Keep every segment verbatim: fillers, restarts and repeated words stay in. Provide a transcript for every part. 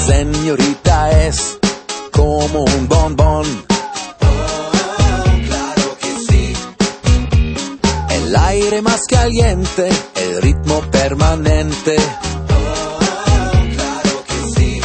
señorita es como un bombón. Oh, claro que sí. El aire más caliente, el ritmo permanente. Oh, claro que sí.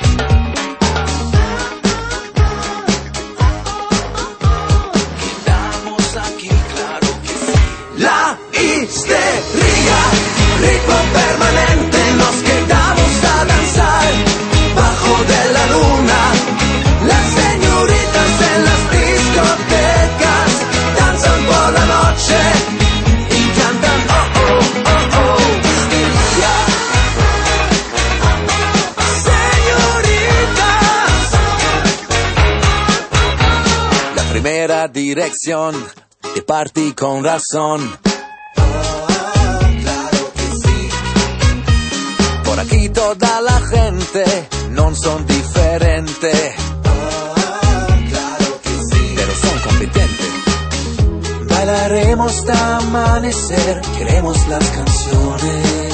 Quedamos aquí, claro que sí. La histeria, ritmo permanente, nos quedamos a danzar bajo de la luna. Las señoritas en las discotecas danzan por la noche y cantan oh oh oh oh. Señoritas. La primera dirección de party con razón. Por aquí toda la gente non son diferente. Oh, claro que sí. Pero son competentes. Bailaremos hasta amanecer, queremos las canciones.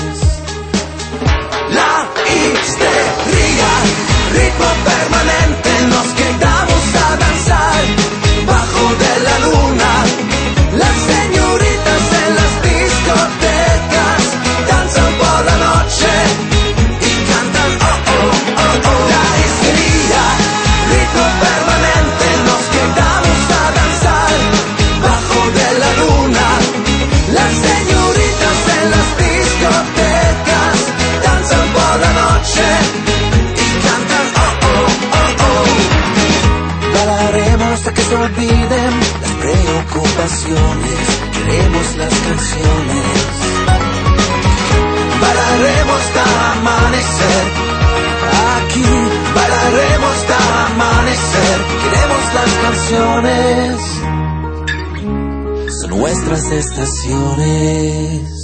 La histeria, ritmo permanente, nos quedamos a danzar bajo de la luna. Las señoritas en las discotecas danzan por la noche y cantan oh oh oh oh. La histeria, ritmo permanente, nos quedamos a danzar bajo de la luna. Las señoritas en las discotecas danzan por la noche y cantan oh oh oh oh. Bailaremos hasta que se olviden las preocupaciones, queremos las canciones. Bailaremos hasta amanecer, Aquí bailaremos hasta amanecer. queremos las canciones, son nuestras estaciones.